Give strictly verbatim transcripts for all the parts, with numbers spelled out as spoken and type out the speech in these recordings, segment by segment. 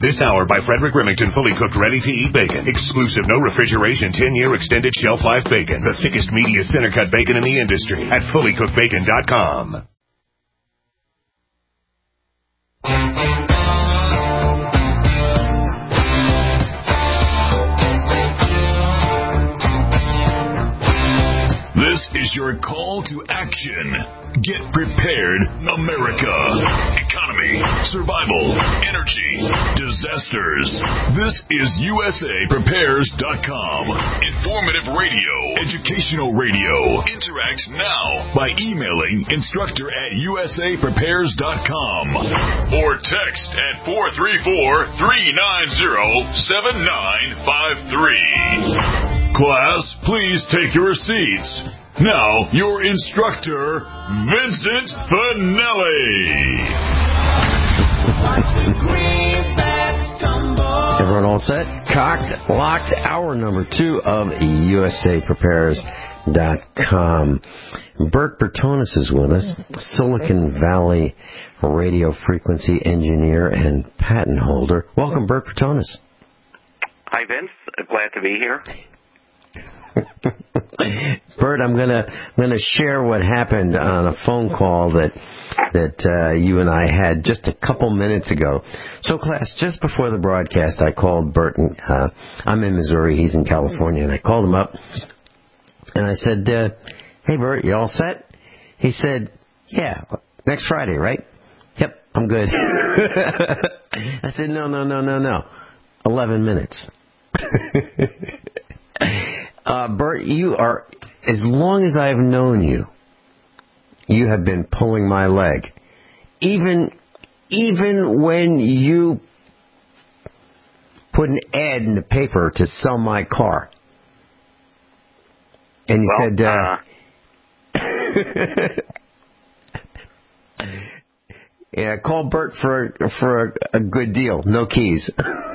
This hour by Frederick Remington, fully cooked, ready-to-eat bacon. Exclusive, no refrigeration, ten-year extended shelf life bacon. The thickest, meatiest, center-cut bacon in the industry at fully cooked bacon dot com. This is your call to action. Get prepared, America. Economy, survival, energy, disasters. This is U S A Prepares dot com. Informative radio, educational radio. Interact now by emailing instructor at U S A Prepares dot com or text at four three four, three nine zero, seven nine five three. Class, please take your seats. Now, your instructor, Vincent Finelli. Everyone all set? Cocked, locked, hour number two of U S A Prepares dot com. Bert Bertonis is with us, Silicon Valley radio frequency engineer and patent holder. Welcome, Bert Bertonis. Hi, Vince. Glad to be here. Bert, I'm gonna I'm gonna share what happened on a phone call that that uh, you and I had just a couple minutes ago. So, class, just before the broadcast, I called Bert. And, uh, I'm in Missouri, he's in California, and I called him up and I said, uh, "Hey, Bert, you all set?" He said, "Yeah, next Friday, right?" "Yep, I'm good." I said, "No, no, no, no, no, eleven minutes." Uh, Bert, you are, as long as I've known you, you have been pulling my leg. Even, even when you put an ad in the paper to sell my car. And you well, said, uh, uh... yeah, call Bert for, for a, a good deal. No keys.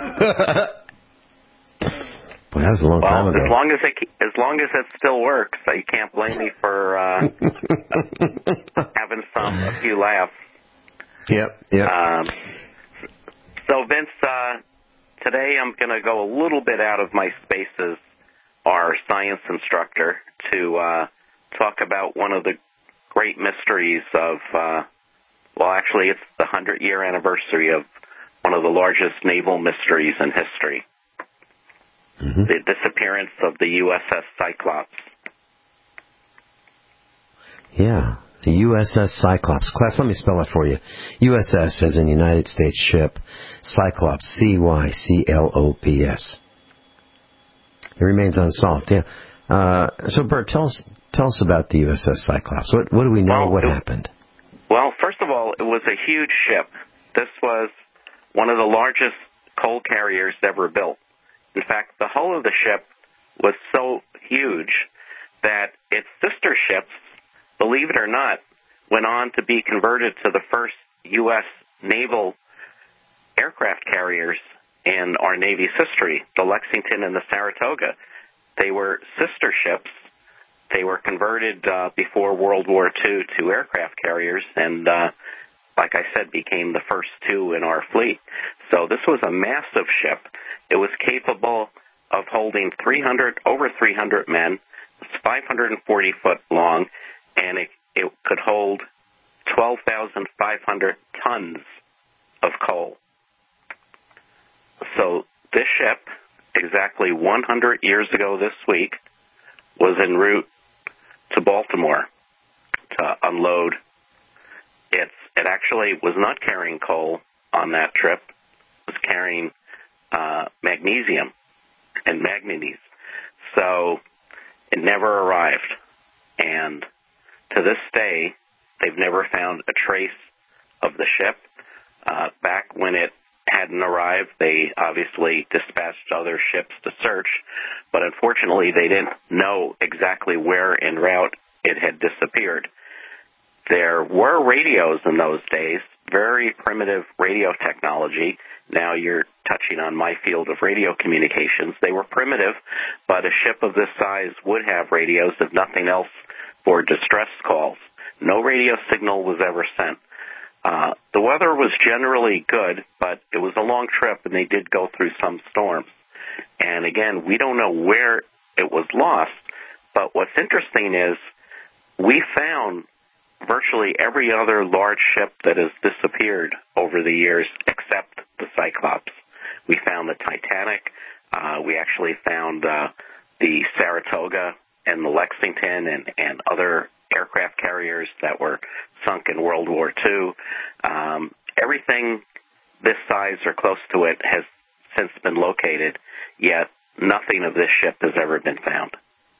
Well, that was a long well, time ago. As long as it as long as it still works, so you can't blame me for uh, having some a few laughs. Yep. Yep. Um, so Vince, uh, today I'm going to go a little bit out of my spaces, our science instructor, to uh, talk about one of the great mysteries of. Uh, well, actually, it's the hundred year anniversary of one of the largest naval mysteries in history. Mm-hmm. The disappearance of the U S S Cyclops. Yeah, the U S S Cyclops. Class, let me spell it for you. U S S as in United States ship. Cyclops, C Y C L O P S. It remains unsolved, yeah. Uh, so, Bert, tell us tell us about the U S S Cyclops. What, what do we know? Well, what it, happened? Well, first of all, it was a huge ship. This was one of the largest coal carriers ever built. In fact, the hull of the ship was so huge that its sister ships, believe it or not, went on to be converted to the first U S naval aircraft carriers in our Navy's history, the Lexington and the Saratoga. They were sister ships. They were converted uh, before World War Two to aircraft carriers and, uh, like I said, became the first two in our fleet. So this was a massive ship. It was capable of holding three hundred, over three hundred men. It's five hundred forty foot long, and it, it could hold twelve thousand five hundred tons of coal. So this ship, exactly one hundred years ago this week, was en route to Baltimore to unload. It's, it actually was not carrying coal on that trip. It was carrying uh, magnesium and manganese. So it never arrived. And to this day, they've never found a trace of the ship. Uh, back when it hadn't arrived, they obviously dispatched other ships to search, but unfortunately they didn't know exactly where en route it had disappeared. There were radios in those days, very primitive radio technology. Now you're touching on my field of radio communications. They were primitive, but a ship of this size would have radios, if nothing else, for distress calls. No radio signal was ever sent. Uh, the weather was generally good, but it was a long trip, and they did go through some storms. And again, we don't know where it was lost, but what's interesting is we found virtually every other large ship that has disappeared over the years except the Cyclops. We found the Titanic. Uh, we actually found uh, the Saratoga and the Lexington and, and other aircraft carriers that were sunk in World War Two. Um, everything this size or close to it has since been located, yet nothing of this ship has ever been found.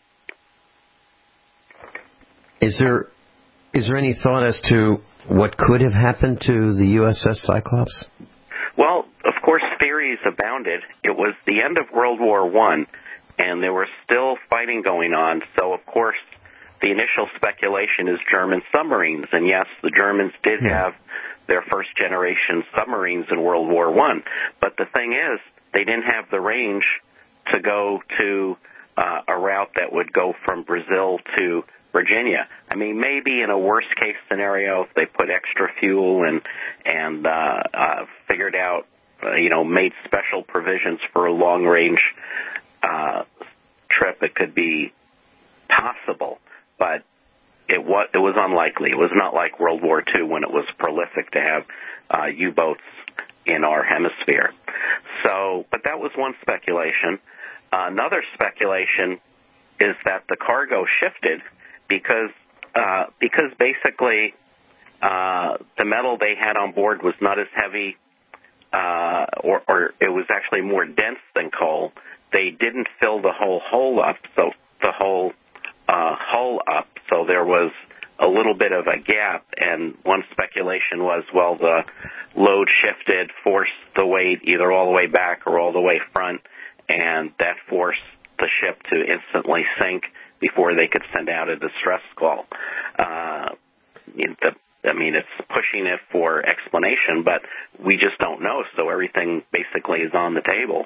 Is there is there any thought as to what could have happened to the U S S Cyclops? Well, of course, theories abounded. It was the end of World War One, and there was still fighting going on, so of course the initial speculation is German submarines, and yes, the Germans did have their first-generation submarines in World War One. But the thing is, they didn't have the range to go to uh, a route that would go from Brazil to Virginia. I mean, maybe in a worst-case scenario, if they put extra fuel and and uh, uh, figured out, uh, you know, made special provisions for a long-range uh, trip, it could be possible. But it was, it was unlikely. It was not like World War Two when it was prolific to have uh, U-boats in our hemisphere. So, but that was one speculation. Uh, another speculation is that the cargo shifted because uh, because basically uh, the metal they had on board was not as heavy, uh, or, or it was actually more dense than coal. They didn't fill the whole hole up, so the whole Uh, hull up, so there was a little bit of a gap, and one speculation was, well, the load shifted, forced the weight either all the way back or all the way front, and that forced the ship to instantly sink before they could send out a distress call. Uh, the, I mean, it's pushing it for explanation, but we just don't know, so everything basically is on the table.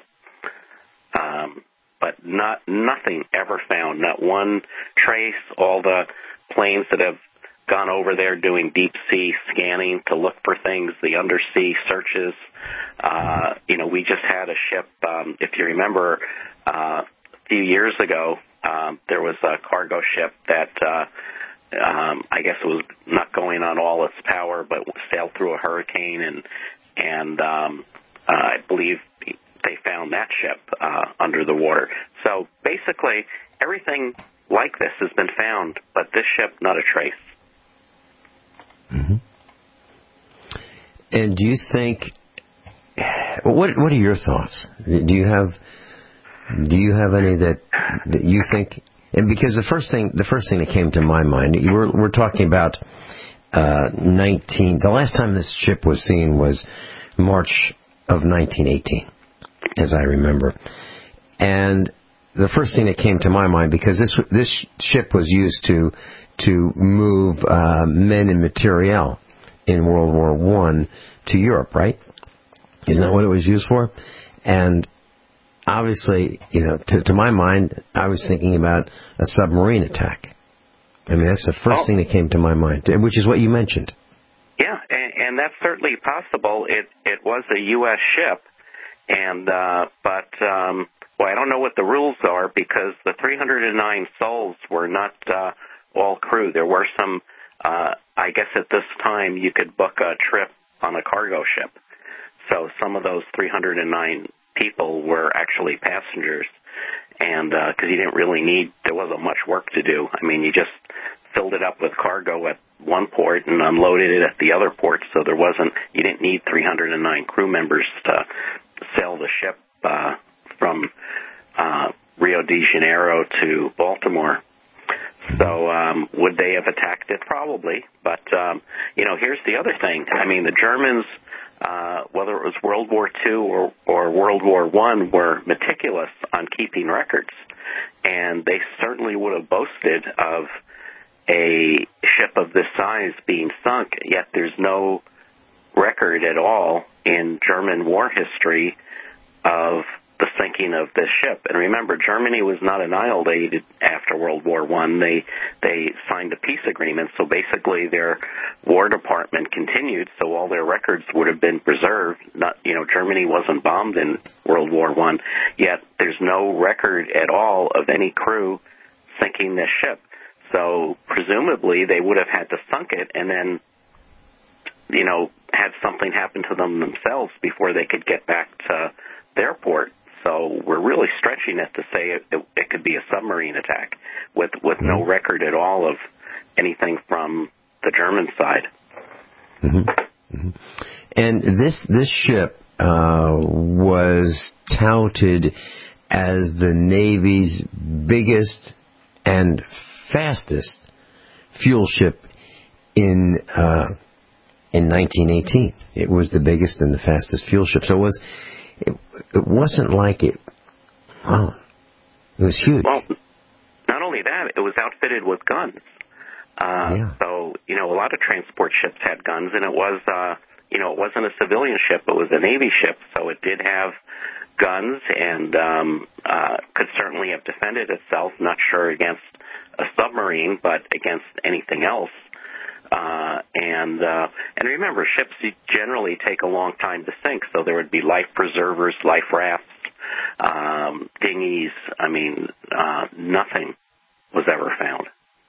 Um, But not nothing ever found, not one trace. All the planes that have gone over there doing deep sea scanning to look for things, the undersea searches. Uh, you know, we just had a ship, um, if you remember, uh, a few years ago, um, there was a cargo ship that uh, um, I guess it was not going on all its power, but sailed through a hurricane, and and um, uh, I believe they found that ship uh, under the water. So basically, everything like this has been found, but this ship, not a trace. Mm-hmm. And do you think? What What are your thoughts? Do you have Do you have any that that you think? And because the first thing the first thing that came to my mind, we're we're talking about uh, nineteen. The last time this ship was seen was March of nineteen eighteen. As I remember. And the first thing that came to my mind, because this this ship was used to to move uh, men and materiel in World War One to Europe, right? Isn't that what it was used for? And obviously, you know, to, to my mind, I was thinking about a submarine attack. I mean, that's the first oh. thing that came to my mind, which is what you mentioned. Yeah, and, and that's certainly possible. It it was a U S ship. And, uh, but, um, well, I don't know what the rules are because the three hundred nine souls were not, uh, all crew. There were some, uh, I guess at this time you could book a trip on a cargo ship. So some of those three hundred nine people were actually passengers. And, uh, cause you didn't really need, there wasn't much work to do. I mean, you just filled it up with cargo at one port and unloaded it at the other port. So there wasn't, you didn't need three hundred nine crew members to sail the ship uh, from uh, Rio de Janeiro to Baltimore. So um, would they have attacked it? Probably. But, um, you know, here's the other thing. I mean, the Germans, uh, whether it was World War Two or, or World War One, were meticulous on keeping records. And they certainly would have boasted of a ship of this size being sunk, yet there's no record at all in German war history of the sinking of this ship. And remember, Germany was not annihilated after World War One. They they signed a peace agreement, so basically their War Department continued, so all their records would have been preserved. Not, you know, Germany wasn't bombed in World War One, yet there's no record at all of any crew sinking this ship. So presumably they would have had to sunk it and then, you know, had something happen to them themselves before they could get back to their port. So we're really stretching it to say it, it, it could be a submarine attack with, with no record at all of anything from the German side. Mm-hmm. Mm-hmm. And this this ship uh, was touted as the Navy's biggest and fastest fuel ship in uh, in nineteen eighteen. It was the biggest and the fastest fuel ship. So it was. It, it wasn't like it. Wow, it was huge. Well, not only that, it was outfitted with guns. Uh, yeah. So you know, a lot of transport ships had guns, and it was uh, you know, it wasn't a civilian ship; it was a Navy ship. So it did have guns, and um, uh, could certainly have defended itself. Not sure against a submarine, but against anything else. Uh, and uh, and remember, ships generally take a long time to sink, so there would be life preservers, life rafts, um, dinghies. I mean, uh, nothing was ever found.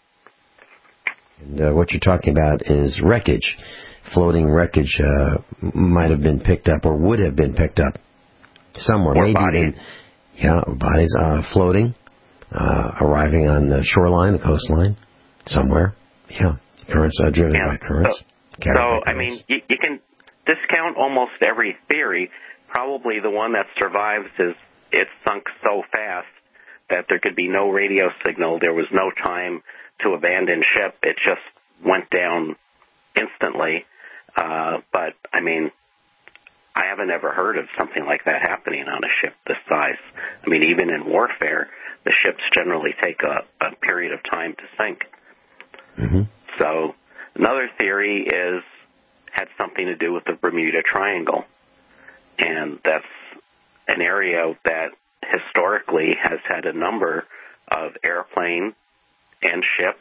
And uh, what you're talking about is wreckage. Floating wreckage uh, might have been picked up or would have been picked up somewhere. Or maybe bodies. In, yeah, bodies uh, floating, uh, arriving on the shoreline, the coastline, somewhere. Yeah. Currents are driven yeah. by currents. So, so by currents. I mean, you, you can discount almost every theory. Probably the one that survives is it sunk so fast that there could be no radio signal. There was no time to abandon ship. It just went down instantly. Uh, but, I mean, I haven't ever heard of something like that happening on a ship this size. I mean, even in warfare, the ships generally take a, a period of time to sink. Mm-hmm. So another theory is had something to do with the Bermuda Triangle, and that's an area that historically has had a number of airplane and ship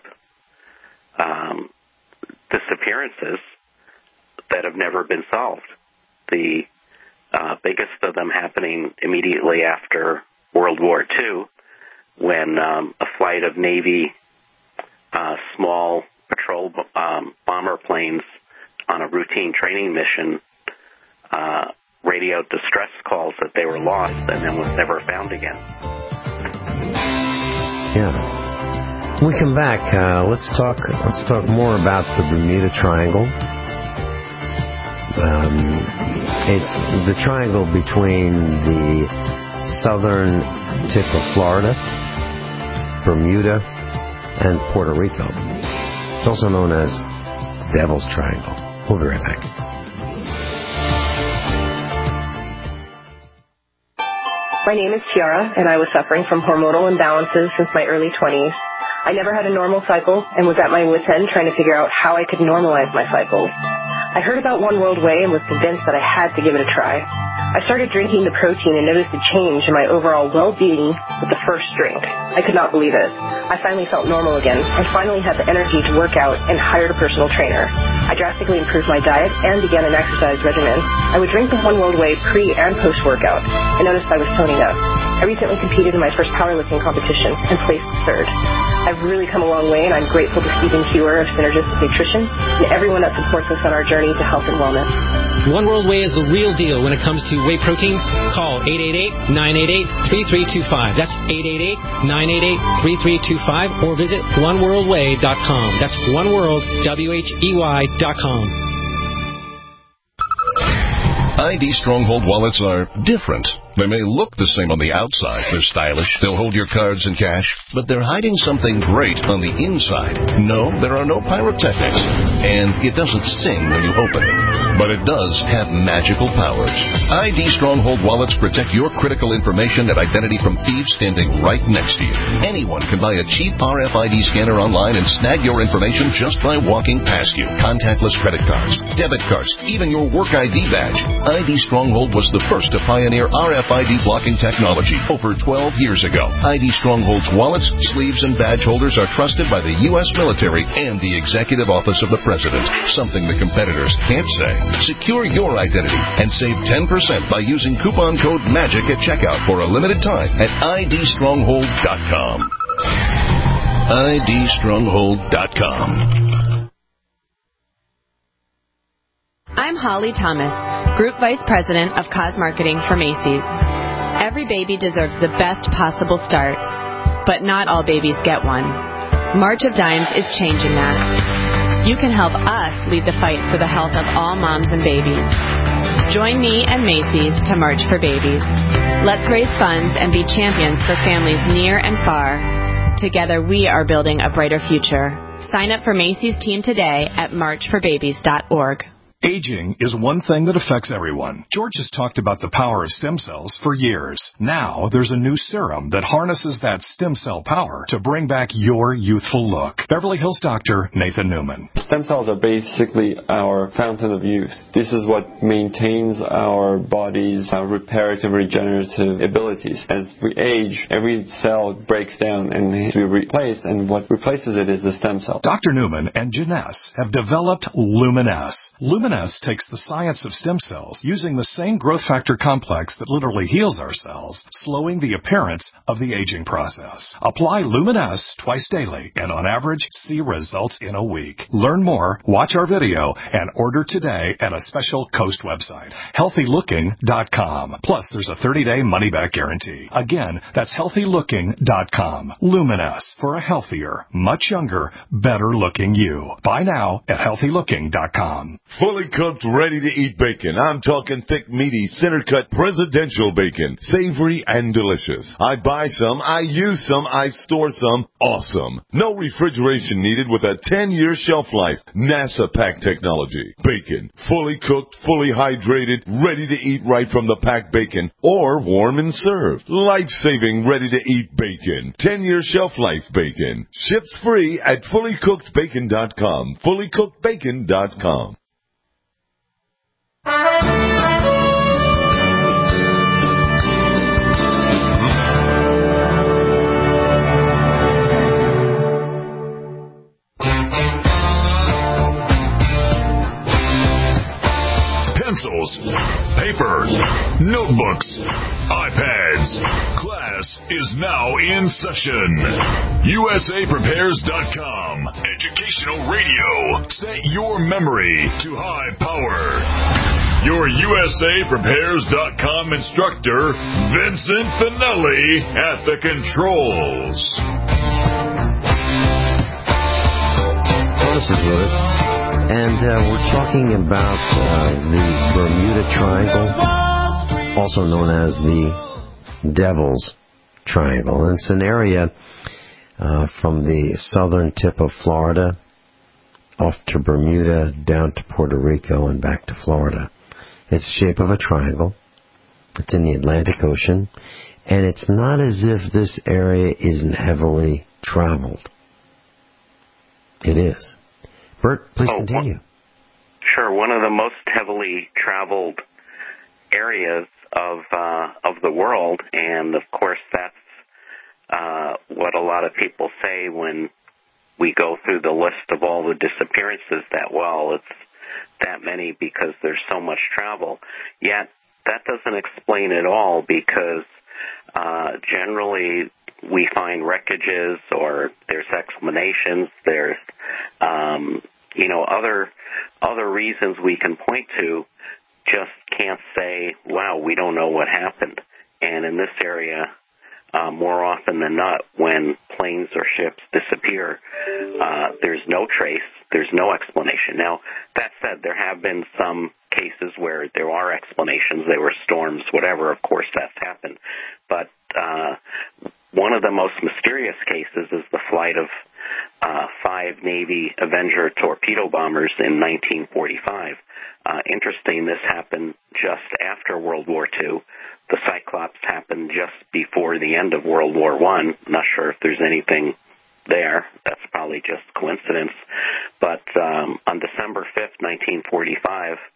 um, disappearances that have never been solved. The uh, biggest of them happening immediately after World War Two, when um, a flight of Navy uh, small patrol um, bomber planes on a routine training mission uh, radioed distress calls that they were lost and then was never found again. Yeah. When we come back, uh, let's talk. Let's talk more about the Bermuda Triangle. Um, it's the triangle between the southern tip of Florida, Bermuda, and Puerto Rico. It's also known as the Devil's Triangle. We'll be right back. My name is Tiara, and I was suffering from hormonal imbalances since my early twenties. I never had a normal cycle and was at my wit's end trying to figure out how I could normalize my cycles. I heard about One World Whey and was convinced that I had to give it a try. I started drinking the protein and noticed a change in my overall well-being with the first drink. I could not believe it. I finally felt normal again and finally had the energy to work out and hired a personal trainer. I drastically improved my diet and began an exercise regimen. I would drink the One World Whey pre- and post-workout. I noticed I was toning up. I recently competed in my first powerlifting competition and placed third. I've really come a long way, and I'm grateful to Stephen Kewer of Synergistic Nutrition and everyone that supports us on our journey to health and wellness. One World Whey is the real deal when it comes to whey protein. Call eight eight eight, nine eight eight, three three two five. That's eight eight eight, nine eight eight, three three two five, or visit one world whey dot com. That's oneworld, W H E Y dot com. I D Stronghold wallets are different. They may look the same on the outside. They're stylish. They'll hold your cards and cash. But they're hiding something great on the inside. No, there are no pyrotechnics. And it doesn't sing when you open it. But it does have magical powers. I D Stronghold wallets protect your critical information and identity from thieves standing right next to you. Anyone can buy a cheap R F I D scanner online and snag your information just by walking past you. Contactless credit cards, debit cards, even your work I D badge. I D Stronghold was the first to pioneer R F F I D blocking technology over twelve years ago. I D Stronghold's wallets, sleeves, and badge holders are trusted by the U S military and the Executive Office of the President, something the competitors can't say. Secure your identity and save ten percent by using coupon code MAGIC at checkout for a limited time at I D stronghold dot com. I D stronghold dot com. I'm Holly Thomas, Group Vice President of Cause Marketing for Macy's. Every baby deserves the best possible start, but not all babies get one. March of Dimes is changing that. You can help us lead the fight for the health of all moms and babies. Join me and Macy's to March for Babies. Let's raise funds and be champions for families near and far. Together we are building a brighter future. Sign up for Macy's team today at march for babies dot org. Aging is one thing that affects everyone. George has talked about the power of stem cells for years. Now there's a new serum that harnesses that stem cell power to bring back your youthful look. Beverly Hills doctor Nathan Newman. Stem cells are basically our fountain of youth. This is what maintains our body's uh, reparative, regenerative abilities. As we age, every cell breaks down and needs to be replaced, and what replaces it is the stem cell. Doctor Newman and Janess have developed Luminess. Luminess takes the science of stem cells using the same growth factor complex that literally heals our cells, slowing the appearance of the aging process. Apply Luminess twice daily and on average see results in a week. Learn more, watch our video, and order today at a special Coast website, healthy looking dot com. Plus there's a thirty-day money-back guarantee. Again, that's healthy looking dot com. Luminess, for a healthier, much younger, better-looking you. Buy now at healthy looking dot com. Fully cooked, ready-to-eat bacon. I'm talking thick, meaty, center-cut presidential bacon. Savory and delicious. I buy some, I use some, I store some. Awesome. No refrigeration needed with a ten-year shelf life. NASA pack technology. Bacon. Fully cooked, fully hydrated, ready to eat right from the packed bacon, or warm and served. Life-saving, ready-to-eat bacon. ten-year shelf life bacon. Ships free at fully cooked bacon dot com. fully cooked bacon dot com. Pencils, paper, notebooks, iPads. Class is now in session. U S A Prepares dot com. Educational radio. Set your memory to high power. Your U S A Prepares dot com instructor, Vincent Finelli, at the controls. This is Lewis. And uh, we're talking about uh, the Bermuda Triangle, also known as the Devil's Triangle. And it's an area uh, from the southern tip of Florida off to Bermuda, down to Puerto Rico, and back to Florida. It's the shape of a triangle. It's in the Atlantic Ocean. And it's not as if this area isn't heavily traveled. It is. Bert, please oh, continue. One, sure. One of the most heavily traveled areas of uh, of the world, and of course that's uh, what a lot of people say when we go through the list of all the disappearances, that, well, it's that many because there's so much travel. Yet that doesn't explain it all, because uh, generally we find wreckages, or there's explanations, there's um, you know, other other reasons we can point to, just can't say, wow, we don't know what happened. And in this area, uh, more often than not, when planes or ships disappear, uh, there's no trace, there's no explanation. Now, that said, there have been some cases where there are explanations. There were storms, whatever, of course that's happened. But uh, one of the most mysterious cases is the flight of Uh, five Navy Avenger torpedo bombers in nineteen forty-five. Uh, interesting, this happened just after World War Two. The Cyclops happened just before the end of World War One. Not sure if there's anything there. That's probably just coincidence. But um, on December fifth, nineteen forty-five,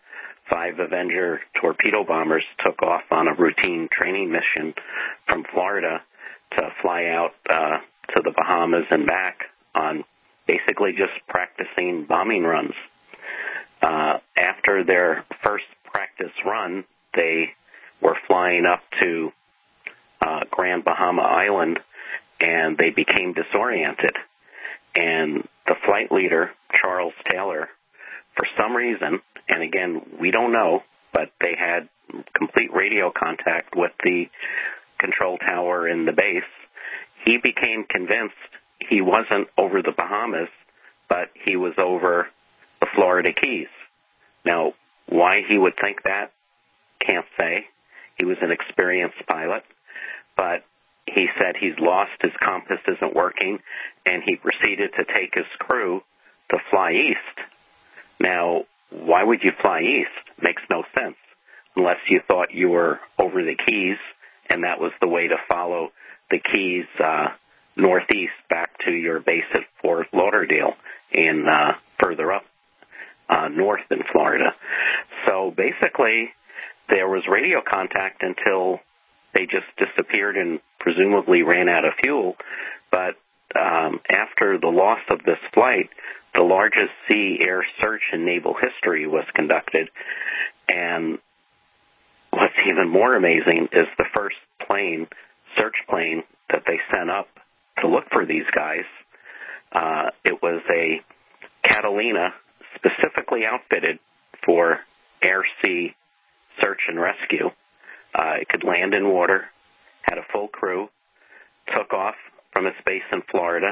five Avenger torpedo bombers took off on a routine training mission from Florida to fly out uh, to the Bahamas and back on basically just practicing bombing runs. Uh, after their first practice run, they were flying up to uh, Grand Bahama Island, and they became disoriented. And the flight leader, Charles Taylor, for some reason, and again, we don't know, but they had complete radio contact with the control tower in the base, he became convinced he wasn't over the Bahamas, but he was over the Florida Keys. Now, why he would think that, can't say. He was an experienced pilot, but he said he's lost, his compass isn't working, and he proceeded to take his crew to fly east. Now, why would you fly east? Makes no sense, unless you thought you were over the Keys, and that was the way to follow the Keys uh, northeast back to your base at Fort Lauderdale in uh, further up uh, north in Florida. So basically, there was radio contact until they just disappeared and presumably ran out of fuel. But um, after the loss of this flight, the largest sea air search in naval history was conducted. And what's even more amazing is the first plane, search plane, that they sent up to look for these guys. Uh, it was a Catalina specifically outfitted for air-sea search and rescue. Uh, it could land in water, had a full crew, took off from its base in Florida,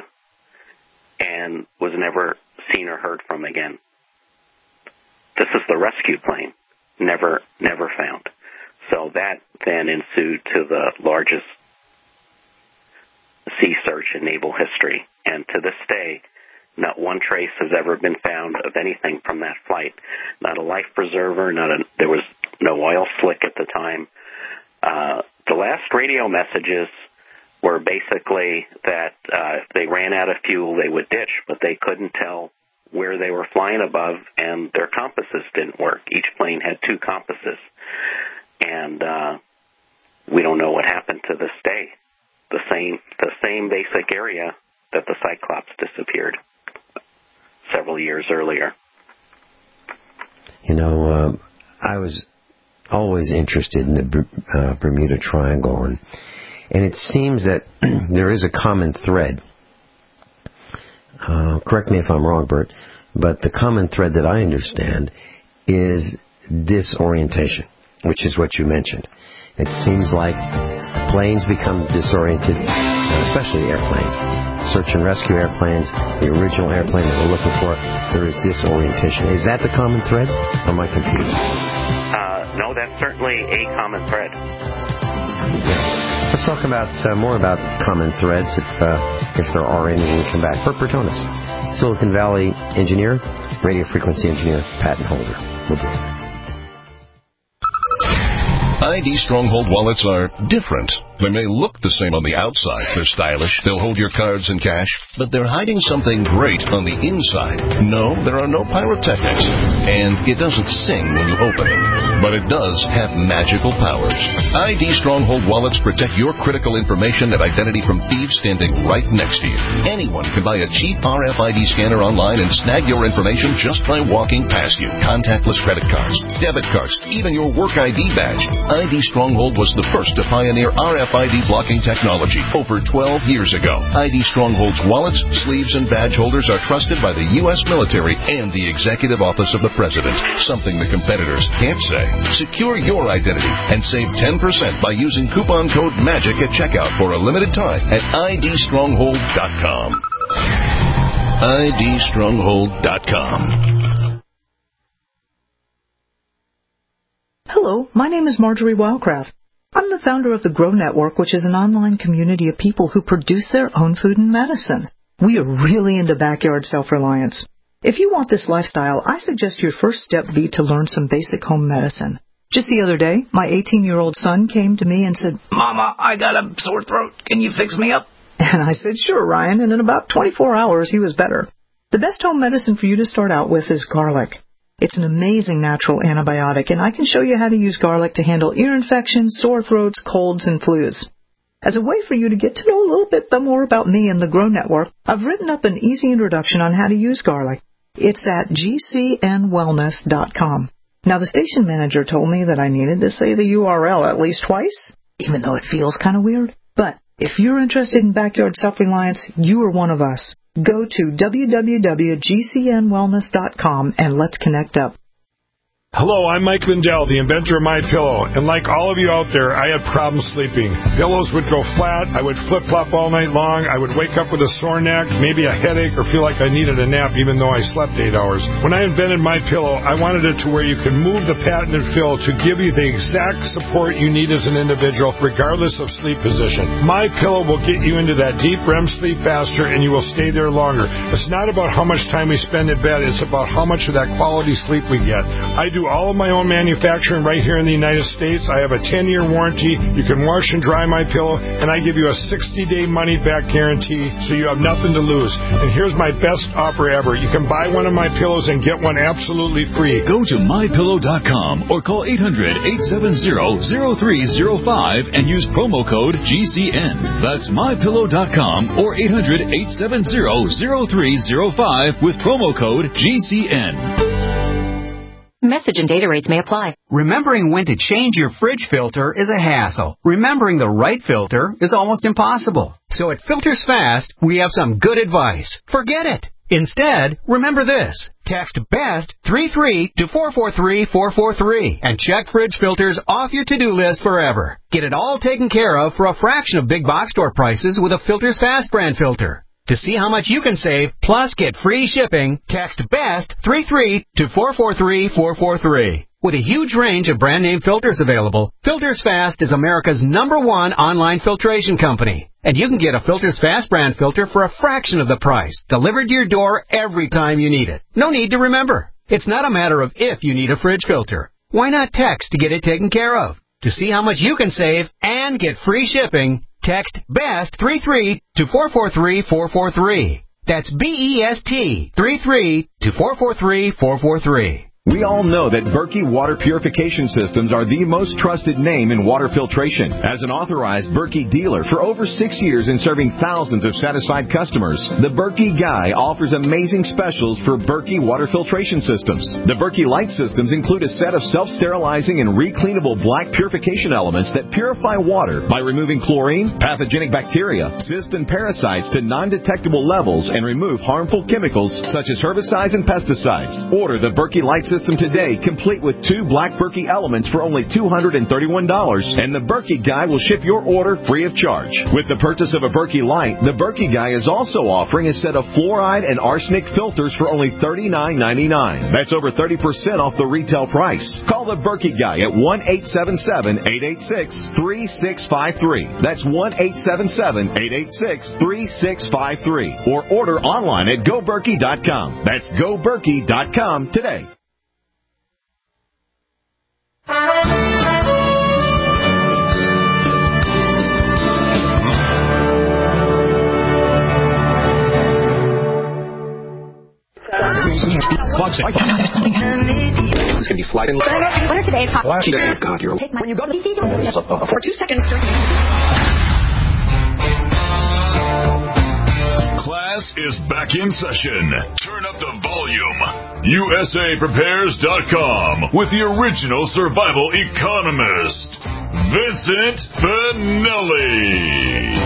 and was never seen or heard from again. This is the rescue plane, never, never found. So that then ensued to the largest sea search in naval history. And to this day, not one trace has ever been found of anything from that flight. Not a life preserver, not a, there was no oil slick at the time. Uh, the last radio messages were basically that uh, if they ran out of fuel, they would ditch, but they couldn't tell where they were flying above, and their compasses didn't work. Each plane had two compasses. And uh, we don't know what happened to this day. The same, the same basic area that the Cyclops disappeared several years earlier. You know, uh, I was always interested in the uh, Bermuda Triangle, and and it seems that there is a common thread. Uh, correct me if I'm wrong, Bert, but the common thread that I understand is disorientation, which is what you mentioned. It seems like planes become disoriented, especially airplanes. Search and rescue airplanes, the original airplane that we're looking for, there is disorientation. Is that the common thread, or am I confused? Uh, no, that's certainly a common thread. Yeah. Let's talk about uh, more about common threads, if uh, if there are any, when we come back. Bert Bertonis, Silicon Valley engineer, radio frequency engineer, patent holder. We'll be right back. I D Stronghold wallets are different. They may look the same on the outside. They're stylish. They'll hold your cards and cash. But they're hiding something great on the inside. No, there are no pyrotechnics. And it doesn't sing when you open it. But it does have magical powers. I D Stronghold wallets protect your critical information and identity from thieves standing right next to you. Anyone can buy a cheap R F I D scanner online and snag your information just by walking past you. Contactless credit cards, debit cards, even your work I D badge. I D Stronghold was the first to pioneer R F I D blocking technology over twelve years ago. I D Stronghold's wallets, sleeves, and badge holders are trusted by the U S military and the Executive Office of the President, something the competitors can't say. Secure your identity and save ten percent by using coupon code MAGIC at checkout for a limited time at I D stronghold dot com. I D stronghold dot com. Hello, my name is Marjorie Wildcraft. I'm the founder of the Grow Network, which is an online community of people who produce their own food and medicine. We are really into backyard self-reliance. If you want this lifestyle, I suggest your first step be to learn some basic home medicine. Just the other day, my eighteen-year-old son came to me and said, "Mama, I got a sore throat. Can you fix me up?" And I said, "Sure, Ryan," and in about twenty-four hours, he was better. The best home medicine for you to start out with is garlic. It's an amazing natural antibiotic, and I can show you how to use garlic to handle ear infections, sore throats, colds, and flus. As a way for you to get to know a little bit more about me and the Grow Network, I've written up an easy introduction on how to use garlic. It's at g c n wellness dot com. Now, the station manager told me that I needed to say the U R L at least twice, even though it feels kind of weird. But if you're interested in backyard self-reliance, you are one of us. Go to w w w dot g c n wellness dot com and let's connect up. Hello, I'm Mike Lindell, the inventor of MyPillow, and like all of you out there, I had problems sleeping. Pillows would go flat, I would flip-flop all night long, I would wake up with a sore neck, maybe a headache, or feel like I needed a nap even though I slept eight hours. When I invented MyPillow, I wanted it to where you could move the patented fill to give you the exact support you need as an individual, regardless of sleep position. MyPillow will get you into that deep R E M sleep faster, and you will stay there longer. It's not about how much time we spend in bed, it's about how much of that quality sleep we get. I do all of my own manufacturing right here in the United States. I have a ten-year warranty. You can wash and dry my pillow, and I give you a sixty-day money-back guarantee, so you have nothing to lose. And here's my best offer ever. You can buy one of my pillows and get one absolutely free. Go to my pillow dot com or call eight hundred, eight seven zero, zero three zero five and use promo code G C N. That's my pillow dot com or eight hundred, eight seven zero, zero three zero five with promo code G C N. Message and data rates may apply. Remembering when to change your fridge filter is a hassle. Remembering the right filter is almost impossible. So at Filters Fast, we have some good advice. Forget it. Instead, remember this. Text BEST three three to four four three four four three and check fridge filters off your to-do list forever. Get it all taken care of for a fraction of big box store prices with a Filters Fast brand filter. To see how much you can save, plus get free shipping, text BEST three three to four four three four four three. With a huge range of brand name filters available, Filters Fast is America's number one online filtration company. And you can get a Filters Fast brand filter for a fraction of the price, delivered to your door every time you need it. No need to remember. It's not a matter of if you need a fridge filter. Why not text to get it taken care of? To see how much you can save and get free shipping, text BEST three three to four four three four four three. That's B E S T three three to four four three four four three. We all know that Berkey Water Purification Systems are the most trusted name in water filtration. As an authorized Berkey dealer for over six years and serving thousands of satisfied customers, the Berkey Guy offers amazing specials for Berkey Water Filtration Systems. The Berkey Light Systems include a set of self-sterilizing and recleanable black purification elements that purify water by removing chlorine, pathogenic bacteria, cysts, and parasites to non-detectable levels and remove harmful chemicals such as herbicides and pesticides. Order the Berkey Light Systems System today, complete with two black Berkey elements for only two hundred thirty-one dollars, and the Berkey Guy will ship your order free of charge. With the purchase of a Berkey Light, the Berkey Guy is also offering a set of fluoride and arsenic filters for only thirty-nine ninety-nine. That's over thirty percent off the retail price. Call the Berkey Guy at one eight seven seven, eight eight six, three six five three. That's one eight seven seven, eight eight six, three six five three. Or order online at go berkey dot com. That's go berkey dot com today. It's going to be sliding. What are today's hot? God, you're... Take my... When you go to the... For two seconds. Class is back in session. Turn up the volume. U S A Prepares dot com with the original survival economist, Vincent Finelli.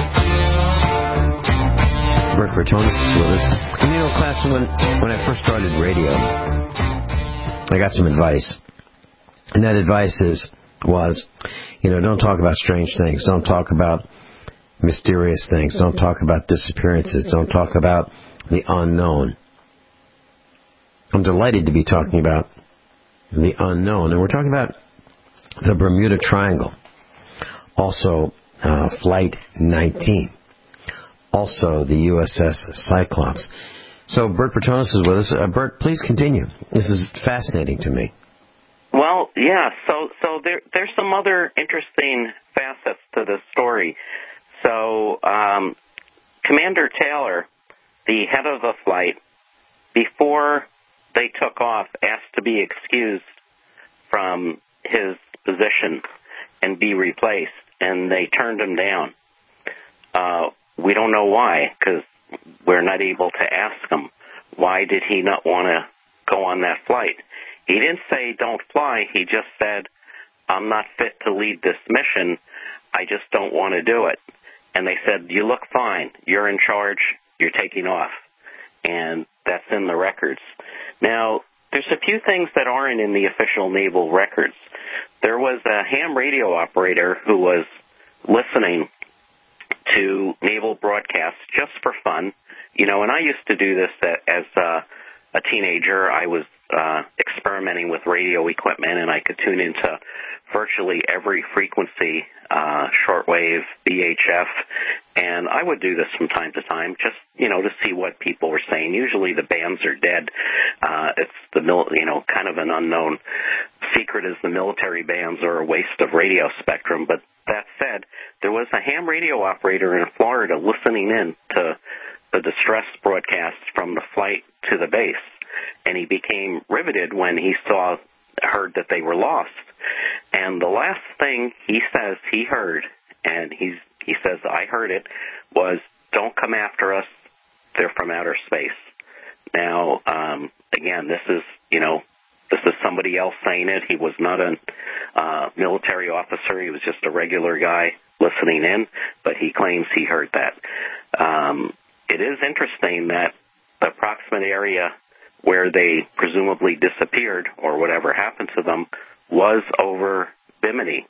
Bert Bertonis is with us. And you know, class, when, when I first started radio, I got some advice. And that advice is, was, you know, don't talk about strange things. Don't talk about mysterious things. Don't talk about disappearances. Don't talk about the unknown. I'm delighted to be talking about the unknown. And we're talking about the Bermuda Triangle. Also, uh, Flight nineteen. Also, the U S S Cyclops. So, Bert Bertonis is with us. Uh, Bert, please continue. This is fascinating to me. Well, yeah. So, so there, there's some other interesting facets to this story. So, um, Commander Taylor, the head of the flight, before they took off, asked to be excused from his position and be replaced, and they turned him down. Uh, we don't know why, because we're not able to ask him. Why did he not want to go on that flight? He didn't say don't fly. He just said, I'm not fit to lead this mission. I just don't want to do it. And they said, you look fine. You're in charge. You're taking off. And that's in the records. Now, there's a few things that aren't in the official naval records. There was a ham radio operator who was listening to naval broadcasts just for fun. You know, and I used to do this as uh, a teenager. I was uh, experimenting with radio equipment, and I could tune into virtually every frequency, uh, shortwave, V H F, and I would do this from time to time just, you know, to see what people were saying. Usually the bands are dead. Uh, it's the, mil- you know, kind of an unknown secret is the military bands are a waste of radio spectrum. But that said, there was a ham radio operator in Florida listening in to the distress broadcasts from the flight to the base, and he became riveted when he saw, heard that they were lost. And the last thing he says he heard, and he's, he says, I heard it, was, don't come after us, they're from outer space. Now, um, again, this is, you know, this is somebody else saying it. He was not a uh, military officer. He was just a regular guy listening in, but he claims he heard that. Um, it is interesting that the approximate area where they presumably disappeared or whatever happened to them was over Bimini,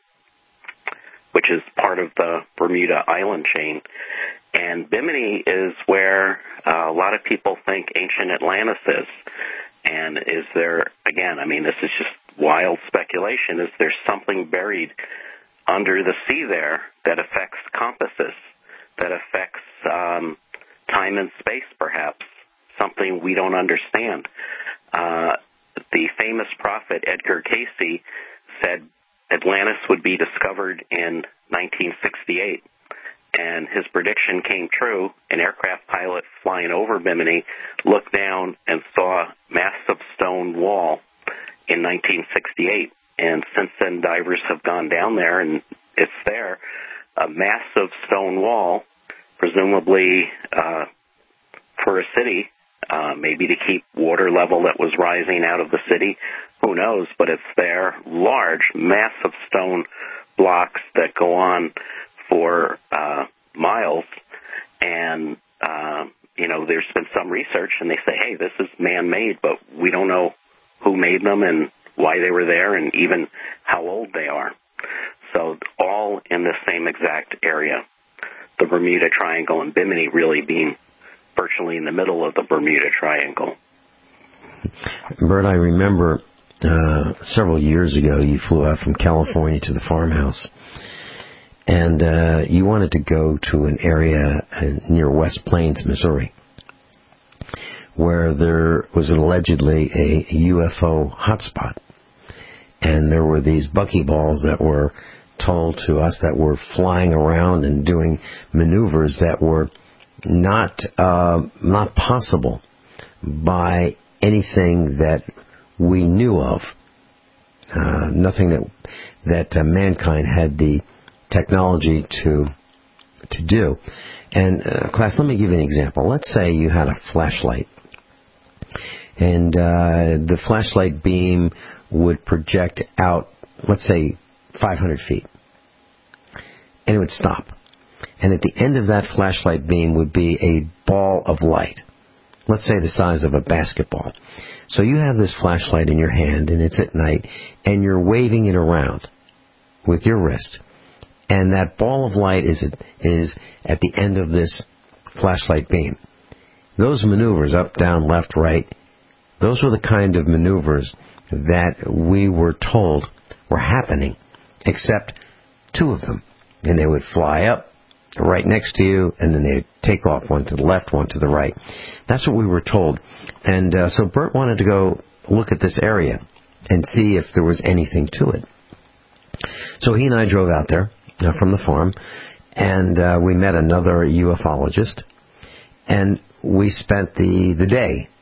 which is part of the Bermuda island chain. And Bimini is where uh, a lot of people think ancient Atlantis is. And is there, again, I mean, this is just wild speculation, is there something buried under the sea there that affects compasses, that affects um, time and space perhaps, something we don't understand? Uh, the famous prophet Edgar Cayce said Atlantis would be discovered in nineteen sixty-eight. And his prediction came true. An aircraft pilot flying over Bimini looked down and saw a massive stone wall in nineteen sixty-eight. And since then, divers have gone down there, and it's there, a massive stone wall, presumably uh, for a city, uh, maybe to keep water level that was rising out of the city. Who knows? But it's there. Large, massive stone blocks that go on for uh, miles, and, uh, you know, there's been some research, and they say, hey, this is man-made, but we don't know who made them and why they were there and even how old they are. So all in the same exact area, the Bermuda Triangle and Bimini really being virtually in the middle of the Bermuda Triangle. Bert, I remember uh, several years ago you flew out from California to the farmhouse, and uh, you wanted to go to an area near West Plains, Missouri, where there was allegedly a U F O hotspot. And there were these buckyballs that were told to us that were flying around and doing maneuvers that were not uh, not possible by anything that we knew of. Uh, nothing that that uh, mankind had the technology to to do. And uh, class, let me give you an example. Let's say you had a flashlight, and uh, the flashlight beam would project out, let's say, five hundred feet, and it would stop. And at the end of that flashlight beam would be a ball of light, let's say the size of a basketball. So you have this flashlight in your hand, and it's at night, and you're waving it around with your wrist. And that ball of light is at, is at the end of this flashlight beam. Those maneuvers, up, down, left, right, those were the kind of maneuvers that we were told were happening, except two of them. And they would fly up right next to you, and then they'd take off, one to the left, one to the right. That's what we were told. And uh, so Bert wanted to go look at this area and see if there was anything to it. So he and I drove out there uh, from the farm, and uh, we met another ufologist, and we spent the, the day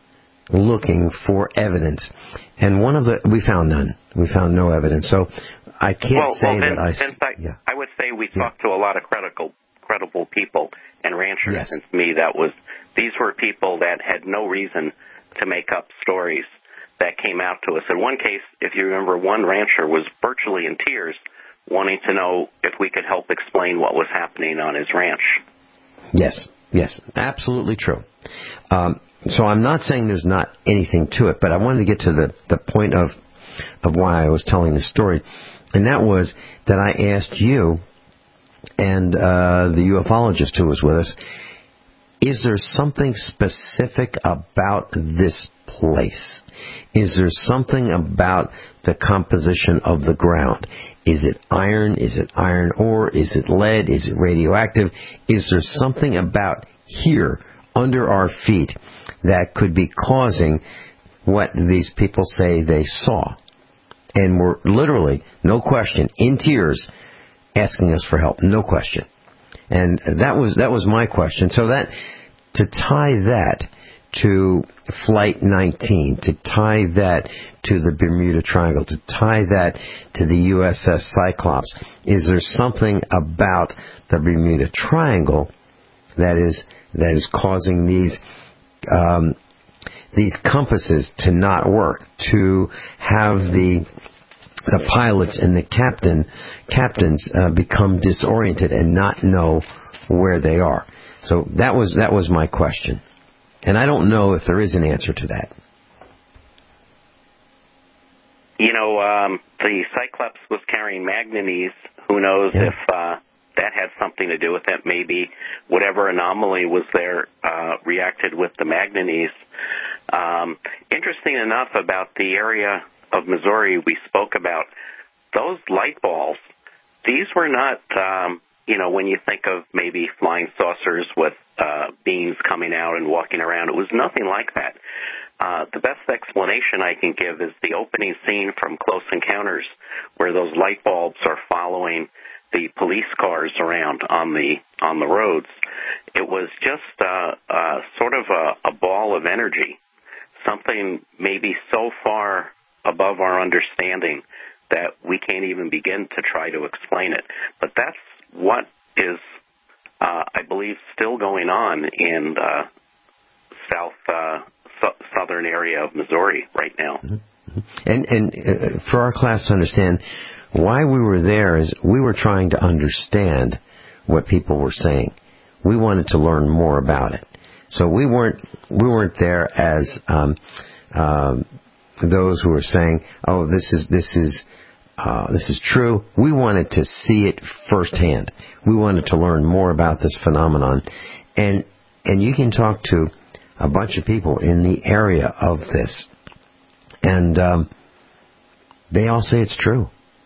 looking for evidence. And one of the, we found none. We found no evidence. So I can't well, say well, that in, I... In fact, yeah. I would say we yeah. talked to a lot of credible, credible people and ranchers. Yes. And to me, that was, these were people that had no reason to make up stories that came out to us. In one case, if you remember, one rancher was virtually in tears wanting to know if we could help explain what was happening on his ranch. Yes, yes, absolutely true. Um, so I'm not saying there's not anything to it, but I wanted to get to the, the point of of why I was telling this story, and that was that I asked you and uh, the ufologist who was with us, is there something specific about this place? Is there something about the composition of the ground? Is it iron? Is it iron ore? Is it lead? Is it radioactive? Is there something about here, under our feet, that could be causing what these people say they saw? And were literally, no question, in tears, asking us for help. No question. And that was that was my question. So that, to tie that to Flight nineteen, to tie that to the Bermuda Triangle, to tie that to the U S S Cyclops, is there something about the Bermuda Triangle that is that is causing these um, these compasses to not work, to have the the pilots and the captain captains uh, become disoriented and not know where they are? So that was that was my question. And I don't know if there is an answer to that. You know, um, the Cyclops was carrying manganese. Who knows yeah. if uh, that had something to do with it? Maybe whatever anomaly was there uh, reacted with the manganese. Um, interesting enough, about the area of Missouri we spoke about, those light balls, these were not... Um, You know, when you think of maybe flying saucers with uh, beams coming out and walking around, it was nothing like that. Uh, the best explanation I can give is the opening scene from Close Encounters, where those light bulbs are following the police cars around on the on the roads. It was just uh, uh, sort of a, a ball of energy, something maybe so far above our understanding that we can't even begin to try to explain it. But that's what is, uh, I believe, still going on in the south uh, su- southern area of Missouri right now. Mm-hmm. And, and uh, for our class to understand, why we were there is we were trying to understand what people were saying. We wanted to learn more about it. So we weren't we weren't there as um, um, those who were saying, "Oh, this is this is." Uh, this is true." We wanted to see it firsthand. We wanted to learn more about this phenomenon. And and you can talk to a bunch of people in the area of this, and um, they all say it's true.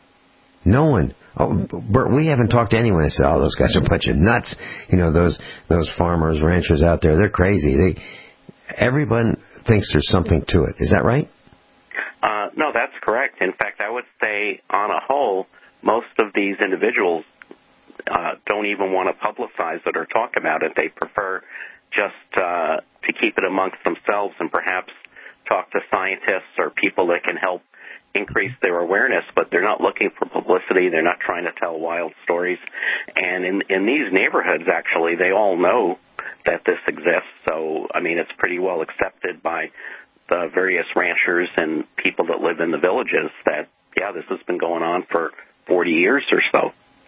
No one... Oh, Bert, we haven't talked to anyone that said, "Oh, those guys are a bunch of nuts." You know, those those farmers, ranchers out there, they're crazy. They, everyone thinks there's something to it. Is that right? Uh, no, that's correct. In fact, I would say, on a whole, most of these individuals uh, don't even want to publicize it or talk about it. They prefer just uh, to keep it amongst themselves and perhaps talk to scientists or people that can help increase their awareness, but they're not looking for publicity. They're not trying to tell wild stories. And in, in these neighborhoods, actually, they all know that this exists. So, I mean, it's pretty well accepted by the various ranchers and people that live in the villages that, yeah, this has been going on for forty years or so.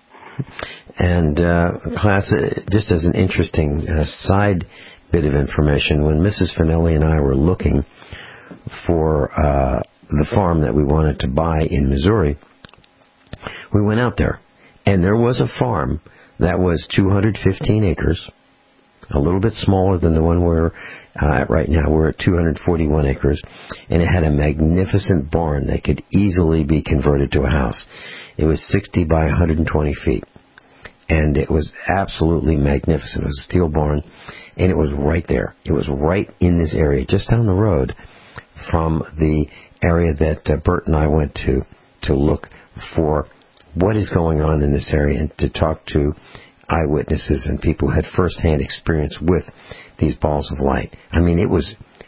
And, uh, class, just as an interesting uh, side bit of information, when Missus Finelli and I were looking for uh, the farm that we wanted to buy in Missouri, we went out there, and there was a farm that was two hundred fifteen acres, a little bit smaller than the one we're uh, at right now. We're at two hundred forty-one acres, and it had a magnificent barn that could easily be converted to a house. It was sixty by one hundred twenty feet, and it was absolutely magnificent. It was a steel barn, and it was right there. It was right in this area, just down the road from the area that uh, Bert and I went to to look for what is going on in this area and to talk to eyewitnesses and people who had first-hand experience with these balls of light. I mean, it was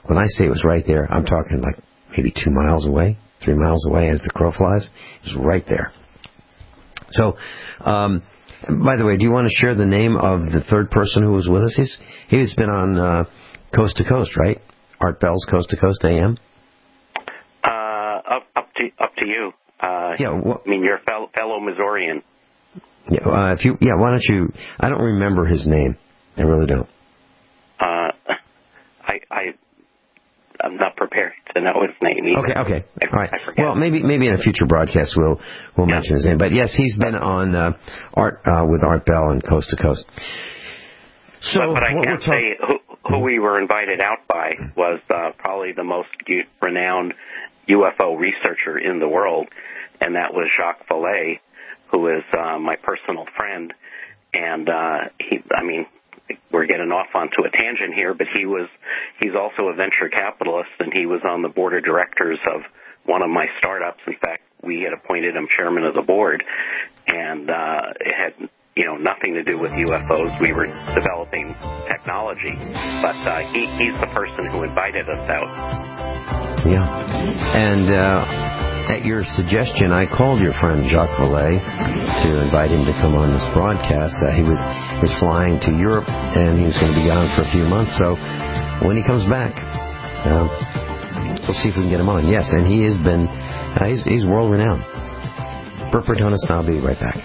when I say it was right there, I'm talking like maybe two miles away, three miles away as the crow flies. It was right there. So, um, by the way, do you want to share the name of the third person who was with us? He's he's been on uh, Coast to Coast, right? Art Bell's Coast to Coast A M. Uh, up up to up to you. Uh, yeah, well, I mean, you're a fellow, fellow Missourian. Yeah, uh, if you yeah, why don't you? I don't remember his name. I really don't. Uh, I I I'm not prepared to know his name either. Okay, okay, I, all right. I Well, maybe maybe in a future broadcast we'll we'll yeah. mention his name. But yes, he's been on uh, Art uh, with Art Bell and Coast to Coast. So, but, but I can't talk- say who, who we were invited out by was uh, probably the most renowned U F O researcher in the world, and that was Jacques Vallée, who is uh, my personal friend. And uh, he, I mean, we're getting off onto a tangent here, but he was, he's also a venture capitalist, and he was on the board of directors of one of my startups. In fact, we had appointed him chairman of the board, and uh, it had, you know, nothing to do with U F Os. We were developing technology, but uh, he, he's the person who invited us out. Yeah, and uh, at your suggestion, I called your friend Jacques Vallée to invite him to come on this broadcast. Uh, he was he was flying to Europe, and he was going to be gone for a few months. So when he comes back, uh, we'll see if we can get him on. Yes, and he has been uh, he's, he's world renowned. Bert Bertonis, and I'll be right back.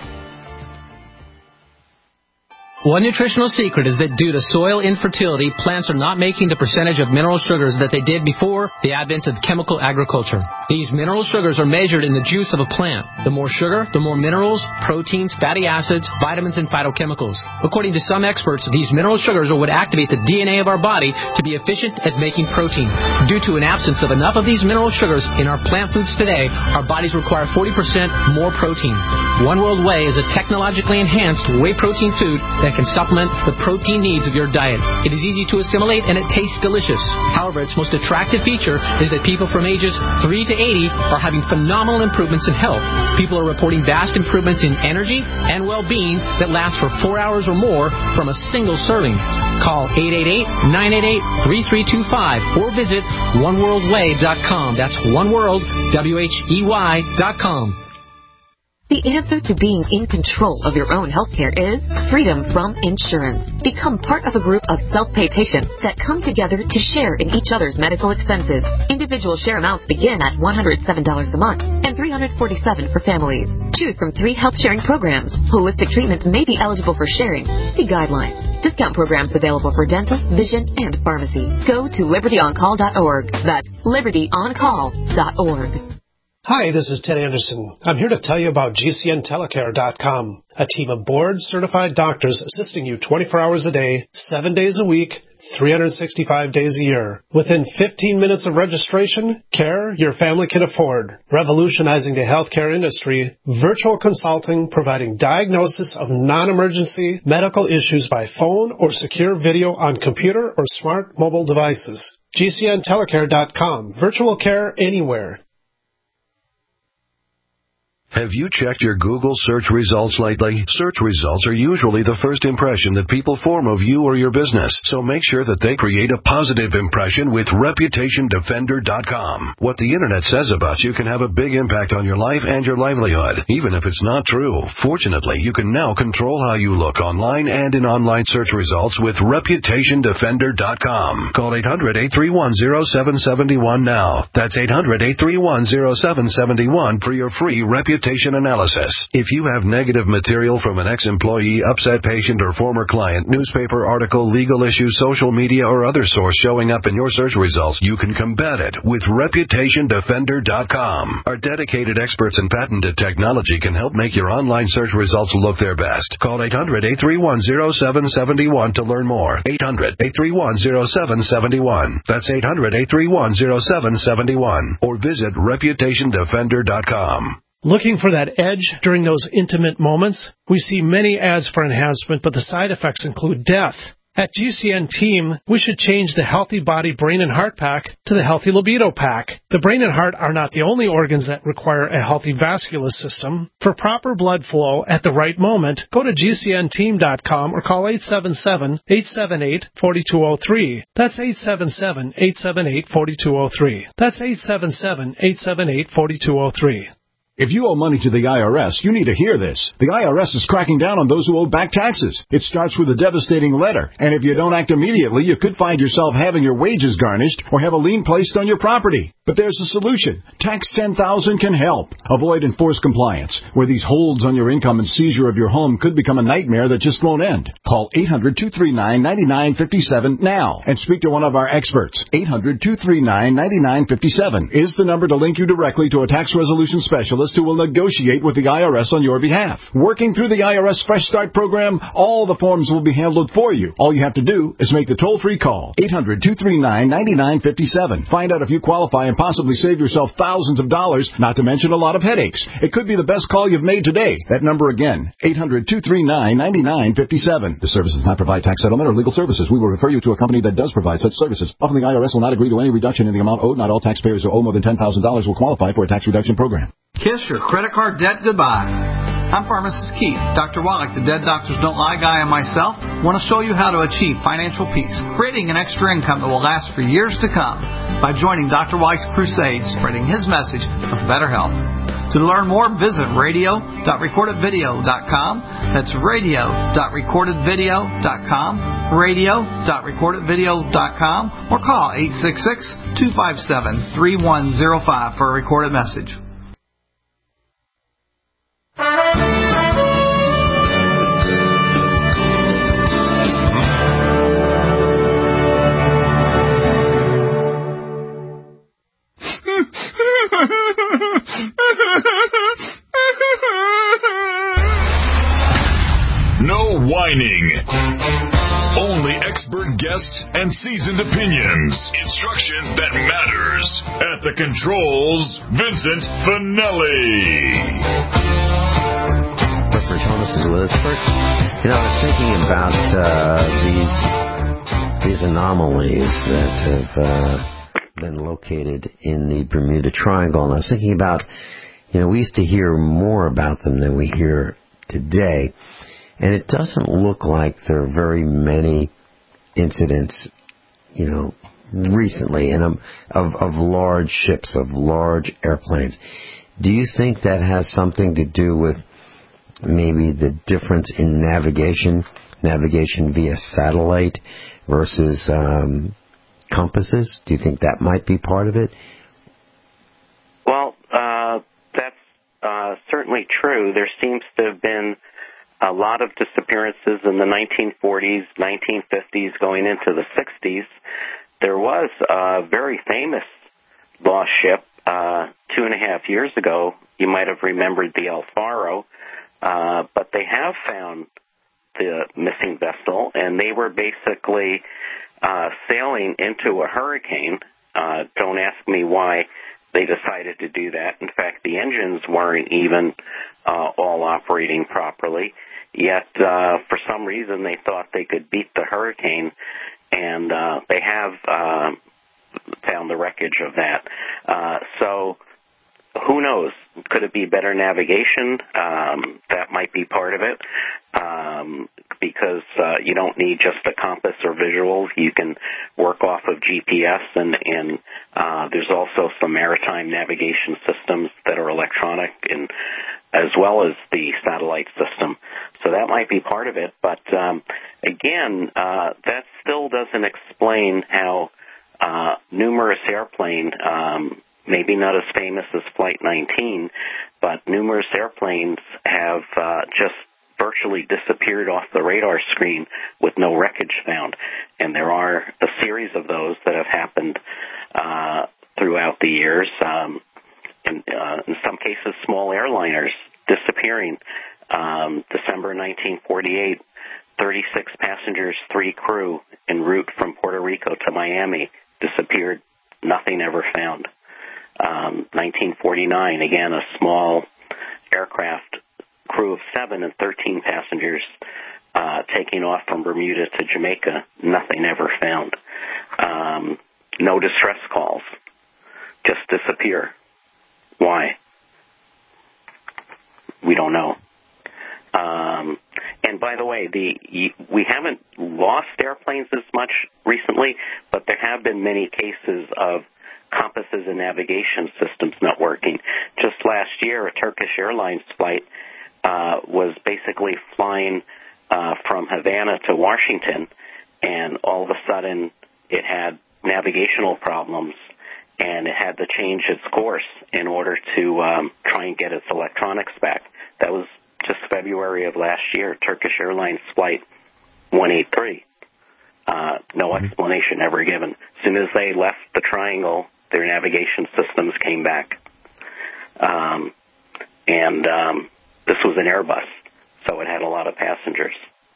One nutritional secret is that due to soil infertility, plants are not making the percentage of mineral sugars that they did before the advent of chemical agriculture. These mineral sugars are measured in the juice of a plant. The more sugar, the more minerals, proteins, fatty acids, vitamins, and phytochemicals. According to some experts, these mineral sugars are what activate the D N A of our body to be efficient at making protein. Due to an absence of enough of these mineral sugars in our plant foods today, our bodies require forty percent more protein. One World Whey is a technologically enhanced whey protein food that can supplement the protein needs of your diet. It is easy to assimilate and it tastes delicious. However, its most attractive feature is that people from ages three to eighty are having phenomenal improvements in health. People are reporting vast improvements in energy and well-being that last for four hours or more from a single serving. Call eight eight eight, nine eight eight, three three two five or visit one world whey dot com. That's oneworld, W H E Y dot com. The answer to being in control of your own healthcare is freedom from insurance. Become part of a group of self-pay patients that come together to share in each other's medical expenses. Individual share amounts begin at one hundred seven dollars a month and three hundred forty-seven dollars for families. Choose from three health sharing programs. Holistic treatments may be eligible for sharing. See guidelines. Discount programs available for dental, vision, and pharmacy. Go to liberty on call dot org. That's liberty on call dot org. Hi, this is Ted Anderson. I'm here to tell you about G C N telecare dot com, a team of board-certified doctors assisting you twenty-four hours a day, seven days a week, three hundred sixty-five days a year. Within fifteen minutes of registration, care your family can afford. Revolutionizing the healthcare industry, virtual consulting providing diagnosis of non-emergency medical issues by phone or secure video on computer or smart mobile devices. G C N telecare dot com, virtual care anywhere. Have you checked your Google search results lately? Search results are usually the first impression that people form of you or your business, so make sure that they create a positive impression with reputation defender dot com. What the internet says about you can have a big impact on your life and your livelihood, even if it's not true. Fortunately, you can now control how you look online and in online search results with reputation defender dot com. Call eight hundred, eight three one, zero seven seven one now. That's eight hundred, eight three one, zero seven seven one for your free reputation analysis. If you have negative material from an ex-employee, upset patient, or former client, newspaper article, legal issue, social media, or other source showing up in your search results, you can combat it with reputation defender dot com. Our dedicated experts in patented technology can help make your online search results look their best. Call eight hundred, eight three one, zero seven seven one to learn more. eight hundred, eight three one, zero seven seven one. That's eight hundred, eight three one, zero seven seven one. Or visit reputation defender dot com. Looking for that edge during those intimate moments? We see many ads for enhancement, but the side effects include death. At G C N Team, we should change the Healthy Body, Brain, and Heart Pack to the Healthy Libido Pack. The brain and heart are not the only organs that require a healthy vascular system. For proper blood flow at the right moment, go to G C N team dot com or call eight seven seven, eight seven eight, four two zero three. That's eight seven seven, eight seven eight, four two zero three. That's eight seven seven, eight seven eight, four two zero three. If you owe money to the I R S, you need to hear this. The I R S is cracking down on those who owe back taxes. It starts with a devastating letter, and if you don't act immediately, you could find yourself having your wages garnished or have a lien placed on your property. But there's a solution. Tax ten thousand can help. Avoid enforced compliance, where these holds on your income and seizure of your home could become a nightmare that just won't end. Call eight hundred, two three nine, nine nine five seven now and speak to one of our experts. eight hundred, two three nine, nine nine five seven is the number to link you directly to a tax resolution specialist who will negotiate with the I R S on your behalf. Working through the I R S Fresh Start program, all the forms will be handled for you. All you have to do is make the toll-free call. eight hundred, two three nine, nine nine five seven. Find out if you qualify and possibly save yourself thousands of dollars, not to mention a lot of headaches. It could be the best call you've made today. That number again, eight hundred, two three nine, nine nine five seven. The service does not provide tax settlement or legal services. We will refer you to a company that does provide such services. Often the I R S will not agree to any reduction in the amount owed. Not all taxpayers who owe more than ten thousand dollars will qualify for a tax reduction program. Kiss your credit card debt goodbye. I'm Pharmacist Keith. Doctor Wallach, the Dead Doctors Don't Lie guy, and myself want to show you how to achieve financial peace, creating an extra income that will last for years to come by joining Doctor Wallach's crusade, spreading his message of better health. To learn more, visit radio dot recorded video dot com. That's radio dot recorded video dot com, radio dot recorded video dot com, or call eight six six, two five seven, three one zero five for a recorded message. No whining. Only expert guests and seasoned opinions. Instruction that matters. At the controls, Vincent Finelli. Clifford Thomas is with us. First, you know, I was thinking about uh, these these anomalies that have uh, been located in the Bermuda Triangle, and I was thinking about, you know, we used to hear more about them than we hear today. And it doesn't look like there are very many incidents, you know, recently and of, of, of large ships, of large airplanes. Do you think that has something to do with maybe the difference in navigation, navigation via satellite versus um, compasses? Do you think that might be part of it? Well, uh, that's uh, certainly true. There seems to have been a lot of disappearances in the nineteen forties, nineteen fifties, going into the sixties. There was a very famous lost ship uh, two and a half years ago. You might have remembered the El Faro, uh, but they have found the missing vessel, and they were basically uh, sailing into a hurricane. Uh, don't ask me why they decided to do that. In fact, the engines weren't even uh, all operating properly. Yet, uh, for some reason, they thought they could beat the hurricane, and uh, they have uh, found the wreckage of that. Uh, so, who knows? Could it be better navigation? Um, that might be part of it, um, because uh, you don't need just a compass or visuals. You can work off of G P S, and, and uh, there's also some maritime navigation systems that are electronic, and as well as the satellite system. So that might be part of it. But, um, again, uh, that still doesn't explain how uh, numerous airplanes, um, maybe not as famous as Flight nineteen, but numerous airplanes have uh, just virtually disappeared off the radar screen with no wreckage found. And there are a series of those that have happened uh, throughout the years. Um, in, uh, in some cases, small airliners disappearing. Um, December nineteen forty-eight, thirty-six passengers, three crew en route from Puerto Rico to Miami disappeared. Nothing ever found. Um, nineteen forty-nine, again, a small aircraft crew of seven and thirteen passengers uh, taking off off from Bermuda to Jamaica, nothing ever found. Um, no distress calls. Just disappear. Why? We don't know. Um, and by the way, the we haven't lost airplanes as much recently, but there have been many cases of compasses and navigation systems not working. Just last year, a Turkish Airlines flight uh, was basically flying uh, from Havana to Washington, and all of a sudden it had navigational problems, and it had to change its course in order to um, try and get its electronics back. That was just February of last year, Turkish Airlines Flight one eighty-three. Uh, no explanation ever given. As soon as they left the triangle, their navigation systems came back. Um, and um, this was an Airbus, so it had a lot of passengers.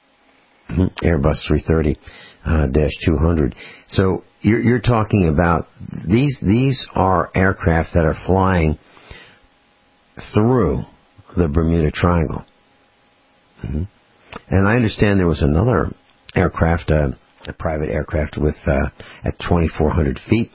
Airbus three thirty dash two hundred. So you're, you're talking about these these are aircraft that are flying through the Bermuda Triangle. Mm-hmm. And I understand there was another aircraft, uh, a private aircraft with uh, at twenty-four hundred feet.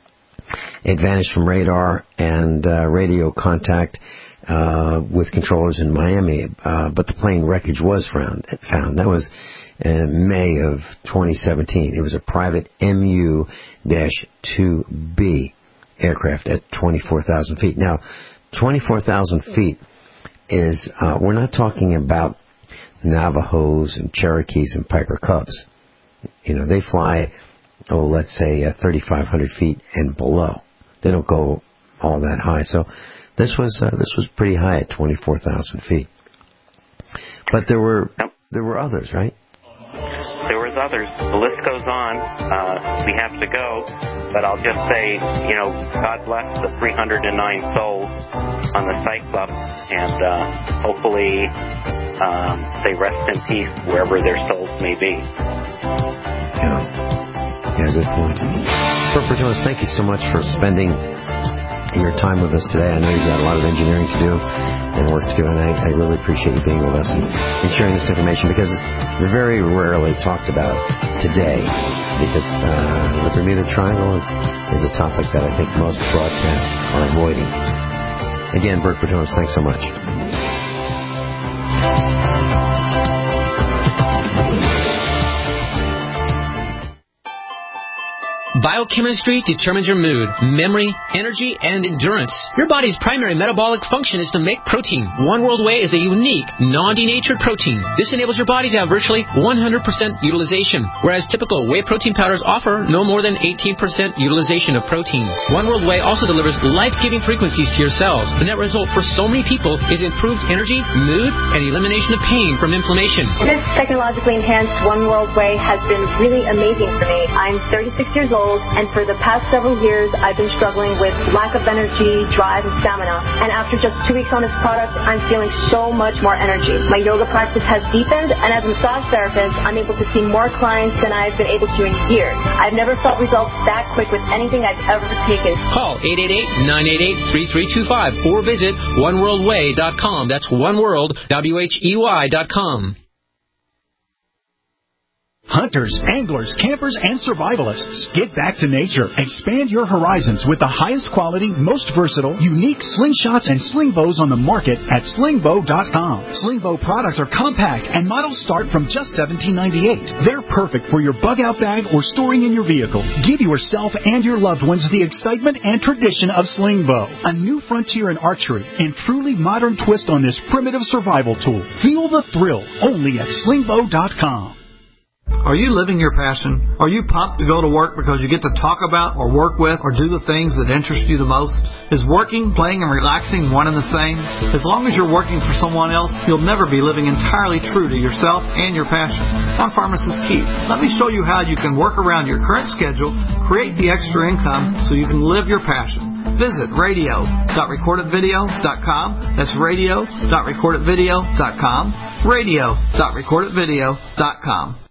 It vanished from radar and uh, radio contact uh, with controllers in Miami, uh, but the plane wreckage was found. found. That was in May of twenty seventeen. It was a private M U two B aircraft at twenty-four thousand feet. Now, twenty-four thousand feet is, uh, we're not talking about Navajos and Cherokees and Piper Cubs. You know, they fly, oh, let's say uh, thirty-five hundred feet and below. They don't go all that high. So this was uh, this was pretty high at twenty-four thousand feet. But there were there were others, right? There was others. The list goes on. Uh, we have to go, but I'll just say, you know, God bless the three hundred nine souls on the Cyclops, and uh, hopefully um, they rest in peace wherever their souls may be. Yeah, yeah, good point. Bert Bertones, thank you so much for spending your time with us today. I know you've got a lot of engineering to do and work to do, and I, I really appreciate you being with us and, and sharing this information, because it's very rarely talked about today, because uh, the Bermuda Triangle is, is a topic that I think most broadcasts are avoiding. Again, Bert Bertones, thanks so much. Biochemistry determines your mood, memory, energy, and endurance. Your body's primary metabolic function is to make protein. One World Whey is a unique, non-denatured protein. This enables your body to have virtually one hundred percent utilization, whereas typical whey protein powders offer no more than eighteen percent utilization of protein. One World Whey also delivers life-giving frequencies to your cells. The net result for so many people is improved energy, mood, and elimination of pain from inflammation. This technologically enhanced One World Whey has been really amazing for me. I'm thirty-six years old. And for the past several years, I've been struggling with lack of energy, drive, and stamina. And after just two weeks on this product, I'm feeling so much more energy. My yoga practice has deepened, and as a massage therapist, I'm able to see more clients than I've been able to in years. I've never felt results that quick with anything I've ever taken. Call eight eight eight, nine eight eight, three three two five or visit one world way dot com. That's oneworld, W H E Y dot com. Hunters, anglers, campers, and survivalists, get back to nature. Expand your horizons with the highest quality, most versatile, unique slingshots and sling bows on the market at sling bow dot com. Sling bow products are compact and models start from just seventeen ninety-eight. They're perfect for your bug-out bag or storing in your vehicle. Give yourself and your loved ones the excitement and tradition of sling bow, a new frontier in archery and truly modern twist on this primitive survival tool. Feel the thrill only at sling bow dot com. Are you living your passion? Are you pumped to go to work because you get to talk about or work with or do the things that interest you the most? Is working, playing, and relaxing one and the same? As long as you're working for someone else, you'll never be living entirely true to yourself and your passion. I'm Pharmacist Keith. Let me show you how you can work around your current schedule, create the extra income so you can live your passion. Visit radio dot record it video dot com. That's radio dot record it video dot com. radio dot record it video dot com.